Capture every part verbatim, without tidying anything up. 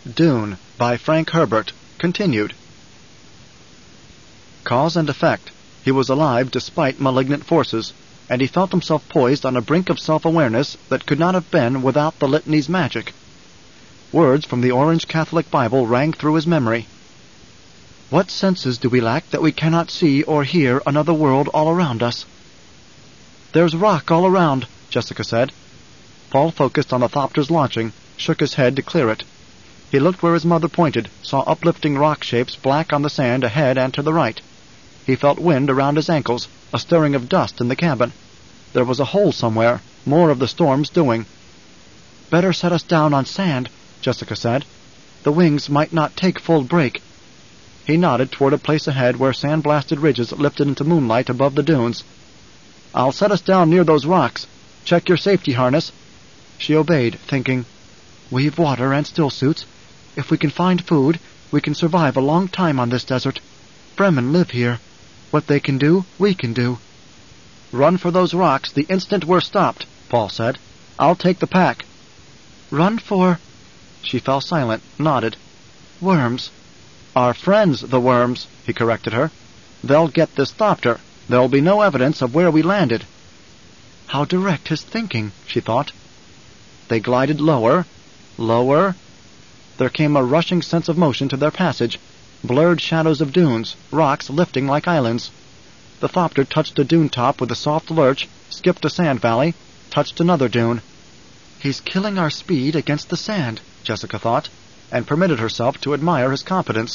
Dune by Frank Herbert, continued. Cause and effect. He was alive despite malignant forces, and he felt himself poised on a brink of self-awareness that could not have been without the litany's magic. Words from the Orange Catholic Bible rang through his memory. What senses do we lack that we cannot see or hear another world all around us? There's rock all around, Jessica said. Paul focused on the Thopter's launching, shook his head to clear it. He looked where his mother pointed, saw uplifting rock shapes black on the sand ahead and to the right. He felt wind around his ankles, a stirring of dust in the cabin. There was a hole somewhere, more of the storm's doing. Better set us down on sand, Jessica said. The wings might not take full break. He nodded toward a place ahead where sand-blasted ridges lifted into moonlight above the dunes. I'll set us down near those rocks. Check your safety harness. She obeyed, thinking, We've water and still suits. If we can find food, we can survive a long time on this desert. Fremen live here. What they can do, we can do. Run for those rocks the instant we're stopped, Paul said. I'll take the pack. Run for... She fell silent, nodded. Worms. Our friends, the worms, he corrected her. They'll get this Thopter. There'll be no evidence of where we landed. How direct his thinking, she thought. They glided lower, lower. There came a rushing sense of motion to their passage, blurred shadows of dunes, rocks lifting like islands. The Thopter touched a dune top with a soft lurch, skipped a sand valley, touched another dune. He's killing our speed against the sand, Jessica thought, and permitted herself to admire his competence.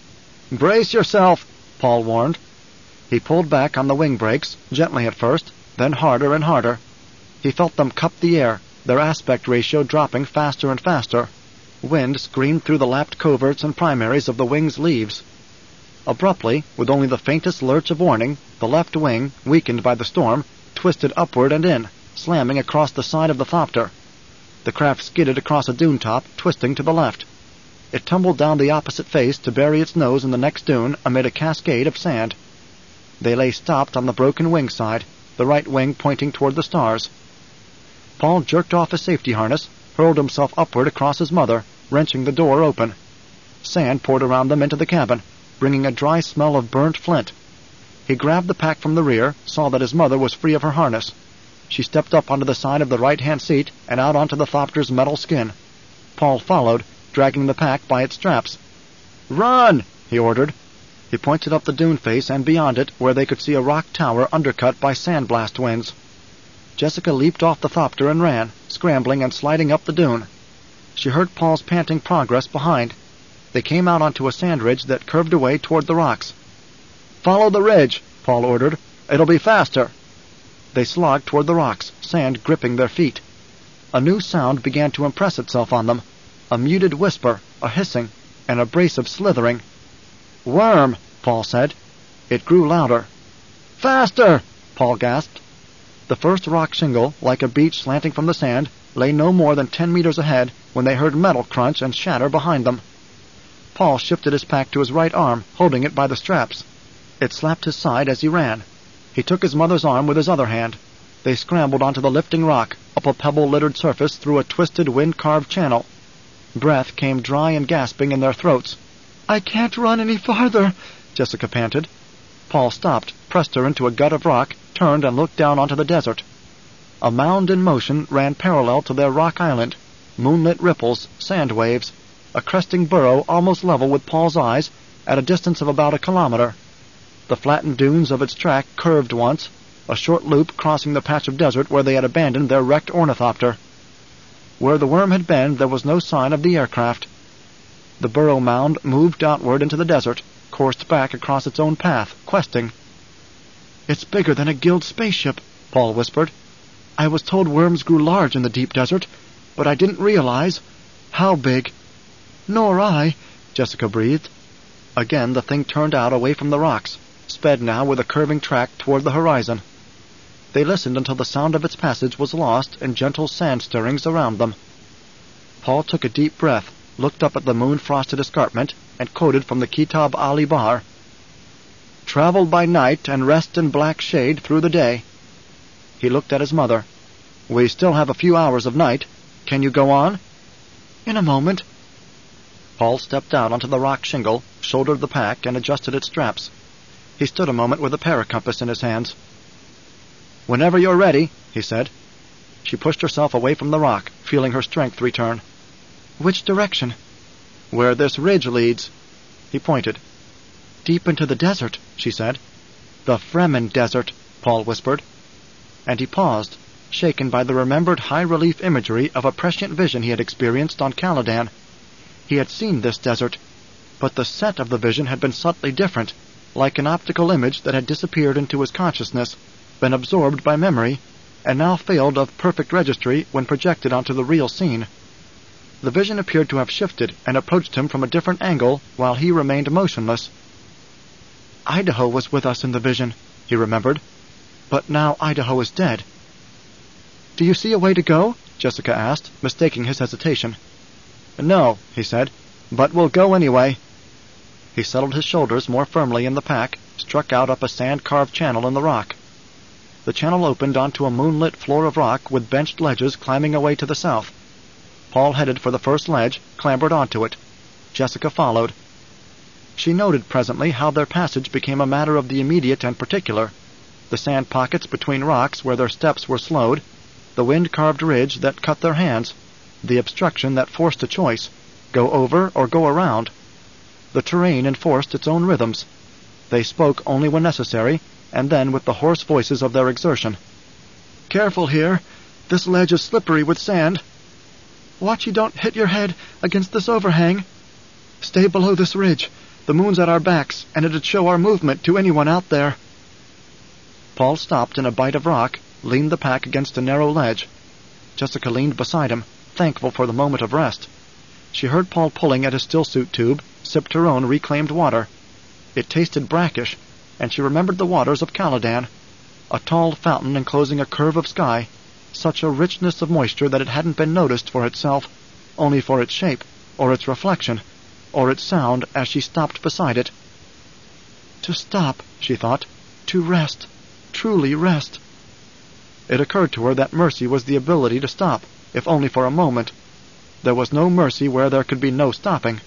Brace yourself, Paul warned. He pulled back on the wing brakes, gently at first, then harder and harder. He felt them cup the air, their aspect ratio dropping faster and faster. Wind screamed through the lapped coverts and primaries of the wing's leaves. Abruptly, with only the faintest lurch of warning, the left wing, weakened by the storm, twisted upward and in, slamming across the side of the Thopter. The craft skidded across a dune top, twisting to the left. It tumbled down the opposite face to bury its nose in the next dune amid a cascade of sand. They lay stopped on the broken wing side, the right wing pointing toward the stars. Paul jerked off his safety harness, hurled himself upward across his mother, wrenching the door open. Sand poured around them into the cabin, bringing a dry smell of burnt flint. He grabbed the pack from the rear, saw that his mother was free of her harness. She stepped up onto the side of the right-hand seat and out onto the Thopter's metal skin. Paul followed, dragging the pack by its straps. Run! He ordered. He pointed up the dune face and beyond it, where they could see a rock tower undercut by sandblast winds. Jessica leaped off the Thopter and ran, scrambling and sliding up the dune. She heard Paul's panting progress behind. They came out onto a sand ridge that curved away toward the rocks. Follow the ridge, Paul ordered. It'll be faster. They slogged toward the rocks, sand gripping their feet. A new sound began to impress itself on them. A muted whisper, a hissing, an abrasive slithering. Worm, Paul said. It grew louder. Faster, Paul gasped. The first rock shingle, like a beach slanting from the sand, lay no more than ten meters ahead when they heard metal crunch and shatter behind them. Paul shifted his pack to his right arm, holding it by the straps. It slapped his side as he ran. He took his mother's arm with his other hand. They scrambled onto the lifting rock, up a pebble-littered surface through a twisted wind-carved channel. Breath came dry and gasping in their throats. I can't run any farther, Jessica panted. Paul stopped, pressed her into a gut of rock, turned and looked down onto the desert. A mound in motion ran parallel to their rock island. Moonlit ripples, sand waves, a cresting burrow almost level with Paul's eyes, at a distance of about a kilometer. The flattened dunes of its track curved once, a short loop crossing the patch of desert where they had abandoned their wrecked ornithopter. Where the worm had been, there was no sign of the aircraft. The burrow mound moved outward into the desert, coursed back across its own path, questing. It's bigger than a guild spaceship, Paul whispered. I was told worms grew large in the deep desert, but I didn't realize how big. Nor I, Jessica breathed. Again the thing turned out away from the rocks, sped now with a curving track toward the horizon. They listened until the sound of its passage was lost in gentle sand stirrings around them. Paul took a deep breath, looked up at the moon-frosted escarpment, and quoted from the Kitab al-Ibar. Travel by night and rest in black shade through the day. He looked at his mother. We still have a few hours of night. Can you go on? In a moment. Paul stepped out onto the rock shingle, shouldered the pack, and adjusted its straps. He stood a moment with a paracompass in his hands. "Whenever you're ready," he said. She pushed herself away from the rock, feeling her strength return. "Which direction?" "Where this ridge leads." He pointed. "Deep into the desert," she said. "The Fremen Desert," Paul whispered. And he paused, shaken by the remembered high-relief imagery of a prescient vision he had experienced on Caladan. He had seen this desert, but the set of the vision had been subtly different, like an optical image that had disappeared into his consciousness, been absorbed by memory, and now failed of perfect registry when projected onto the real scene. The vision appeared to have shifted and approached him from a different angle while he remained motionless. "Idaho was with us in the vision," he remembered. "But now Idaho is dead." "Do you see a way to go?" Jessica asked, mistaking his hesitation. "No," he said, "but we'll go anyway." He settled his shoulders more firmly in the pack, struck out up a sand-carved channel in the rock. The channel opened onto a moonlit floor of rock with benched ledges climbing away to the south. Paul headed for the first ledge, clambered onto it. Jessica followed. She noted presently how their passage became a matter of the immediate and particular. The sand pockets between rocks where their steps were slowed, the wind-carved ridge that cut their hands, the obstruction that forced a choice, go over or go around. The terrain enforced its own rhythms. They spoke only when necessary, and then with the hoarse voices of their exertion. "Careful here. This ledge is slippery with sand. Watch you don't hit your head against this overhang. Stay below this ridge. The moon's at our backs, and it'd show our movement to anyone out there." Paul stopped in a bight of rock, leaned the pack against a narrow ledge. Jessica leaned beside him, thankful for the moment of rest. She heard Paul pulling at his still-suit tube, sipped her own reclaimed water. It tasted brackish, and she remembered the waters of Caladan, a tall fountain enclosing a curve of sky, such a richness of moisture that it hadn't been noticed for itself, only for its shape, or its reflection, or its sound as she stopped beside it. To stop, she thought, to rest, truly rest. It occurred to her that mercy was the ability to stop, if only for a moment. There was no mercy where there could be no stopping.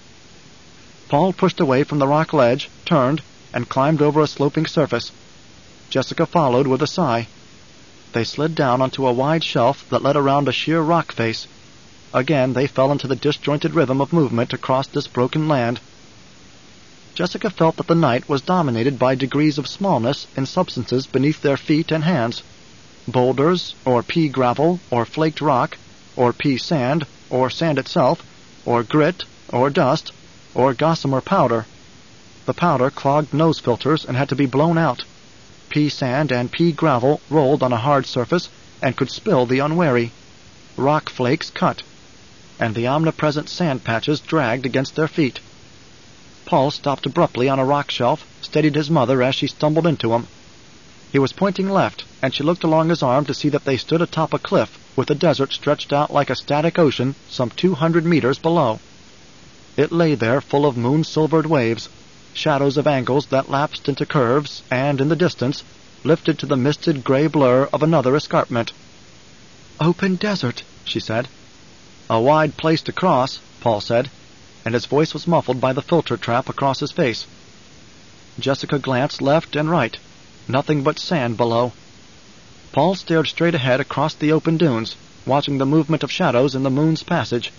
Paul pushed away from the rock ledge, turned, and climbed over a sloping surface. Jessica followed with a sigh. They slid down onto a wide shelf that led around a sheer rock face. Again they fell into the disjointed rhythm of movement across this broken land. Jessica felt that the night was dominated by degrees of smallness in substances beneath their feet and hands. Boulders, or pea gravel, or flaked rock, or pea sand, or sand itself, or grit, or dust, or gossamer powder. The powder clogged nose filters and had to be blown out. Pea sand and pea gravel rolled on a hard surface and could spill the unwary. Rock flakes cut, and the omnipresent sand patches dragged against their feet. Paul stopped abruptly on a rock shelf, steadied his mother as she stumbled into him. He was pointing left, and she looked along his arm to see that they stood atop a cliff, with the desert stretched out like a static ocean some two hundred meters below. It lay there full of moon-silvered waves, shadows of angles that lapsed into curves, and, in the distance, lifted to the misted gray blur of another escarpment. "Open desert," she said. "A wide place to cross," Paul said, and his voice was muffled by the filter trap across his face. Jessica glanced left and right. Nothing but sand below. Paul stared straight ahead across the open dunes, watching the movement of shadows in the moon's passage.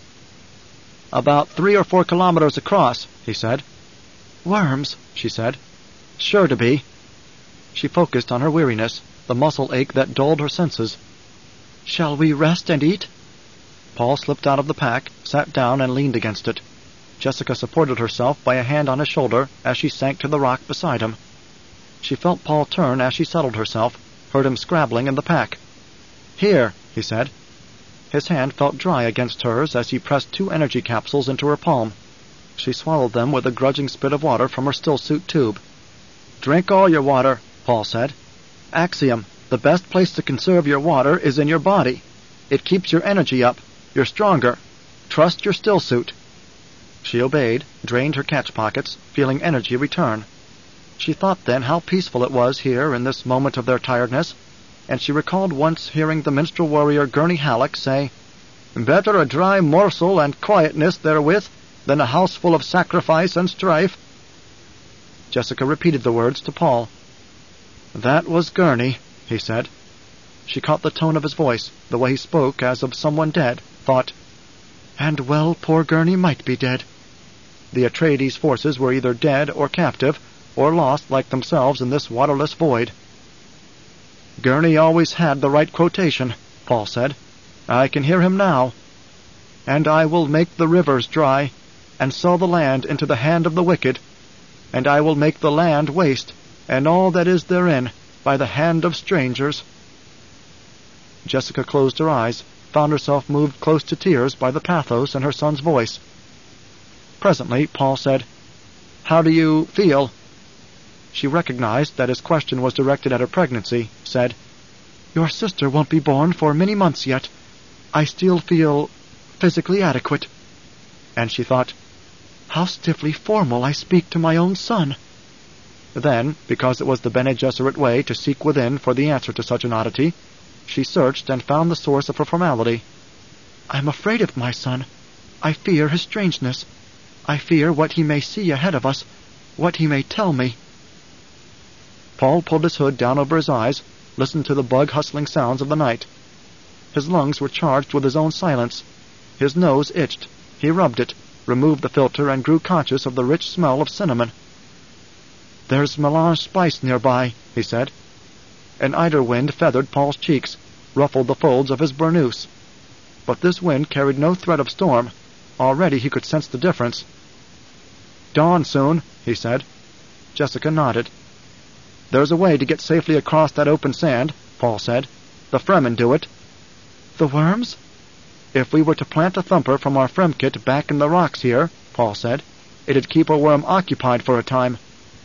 "About three or four kilometers across," he said. "Worms," she said. "Sure to be." She focused on her weariness, the muscle ache that dulled her senses. "Shall we rest and eat?" Paul slipped out of the pack, sat down, and leaned against it. Jessica supported herself by a hand on his shoulder as she sank to the rock beside him. She felt Paul turn as she settled herself, heard him scrabbling in the pack. "Here," he said. His hand felt dry against hers as he pressed two energy capsules into her palm. She swallowed them with a grudging spit of water from her still-suit tube. "Drink all your water," Paul said. "Axiom, the best place to conserve your water is in your body. It keeps your energy up. You're stronger. Trust your still-suit." She obeyed, drained her catch pockets, feeling energy return. She thought then how peaceful it was here in this moment of their tiredness, and she recalled once hearing the minstrel warrior Gurney Halleck say, "Better a dry morsel and quietness therewith than a house full of sacrifice and strife." Jessica repeated the words to Paul. "That was Gurney," he said. She caught the tone of his voice, the way he spoke as of someone dead, thought, "And well poor Gurney might be dead." The Atreides forces were either dead or captive, or lost like themselves in this waterless void. "Gurney always had the right quotation," Paul said. "I can hear him now. And I will make the rivers dry, and sell the land into the hand of the wicked, and I will make the land waste, and all that is therein, by the hand of strangers." Jessica closed her eyes, found herself moved close to tears by the pathos in her son's voice. Presently Paul said, "How do you feel?" She recognized that his question was directed at her pregnancy, said, "Your sister won't be born for many months yet. I still feel physically adequate." And she thought, "How stiffly formal I speak to my own son." Then, because it was the Bene Gesserit way to seek within for the answer to such an oddity, she searched and found the source of her formality. "I'm afraid of my son. I fear his strangeness. I fear what he may see ahead of us, what he may tell me." Paul pulled his hood down over his eyes, listened to the bug-hustling sounds of the night. His lungs were charged with his own silence. His nose itched. He rubbed it, removed the filter, and grew conscious of the rich smell of cinnamon. "There's melange spice nearby," he said. An eider wind feathered Paul's cheeks, ruffled the folds of his burnous. But this wind carried no threat of storm. Already he could sense the difference. "Dawn soon," he said. Jessica nodded. "There's a way to get safely across that open sand," Paul said. "The Fremen do it." "The worms?" "If we were to plant a thumper from our Fremkit back in the rocks here," Paul said, "it'd keep a worm occupied for a time."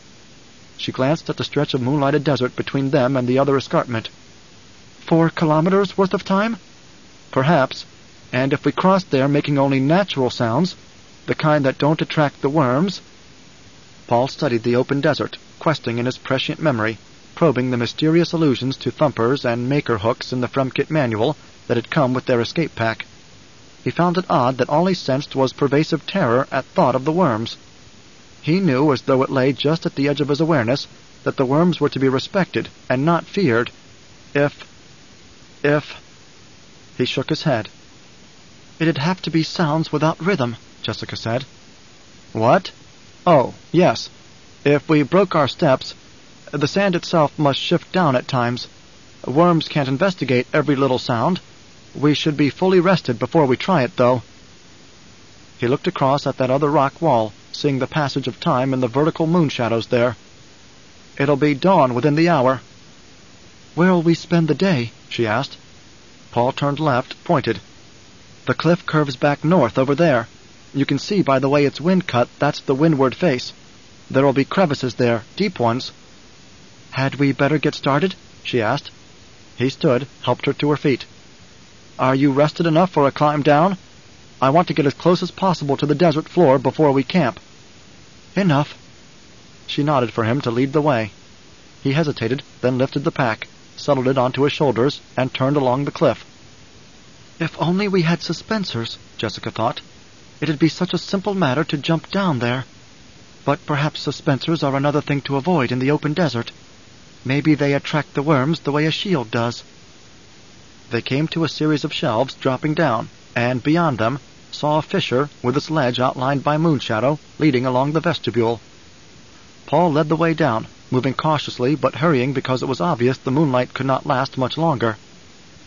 She glanced at the stretch of moonlighted desert between them and the other escarpment. "Four kilometers worth of time?" "Perhaps. And if we crossed there making only natural sounds, the kind that don't attract the worms—" Paul studied the open desert, questing in his prescient memory, probing the mysterious allusions to thumpers and maker-hooks in the Fremkit manual that had come with their escape pack. He found it odd that all he sensed was pervasive terror at thought of the worms. He knew, as though it lay just at the edge of his awareness, that the worms were to be respected and not feared. If... if... He shook his head. "It'd have to be sounds without rhythm," Jessica said. "What? Oh, yes. If we broke our steps, the sand itself must shift down at times. Worms can't investigate every little sound. We should be fully rested before we try it, though." He looked across at that other rock wall, seeing the passage of time in the vertical moon shadows there. "It'll be dawn within the hour." "Where'll we spend the day?" she asked. Paul turned left, pointed. "The cliff curves back north over there. You can see by the way it's wind-cut that's the windward face. There'll be crevices there, deep ones." "Had we better get started?" she asked. He stood, helped her to her feet. "Are you rested enough for a climb down? I want to get as close as possible to the desert floor before we camp." "Enough." She nodded for him to lead the way. He hesitated, then lifted the pack, settled it onto his shoulders, and turned along the cliff. "If only we had suspensors," Jessica thought. "It'd be such a simple matter to jump down there. But perhaps suspensors are another thing to avoid in the open desert. Maybe they attract the worms the way a shield does." They came to a series of shelves dropping down, and beyond them saw a fissure with its ledge outlined by moonshadow leading along the vestibule. Paul led the way down, moving cautiously but hurrying because it was obvious the moonlight could not last much longer.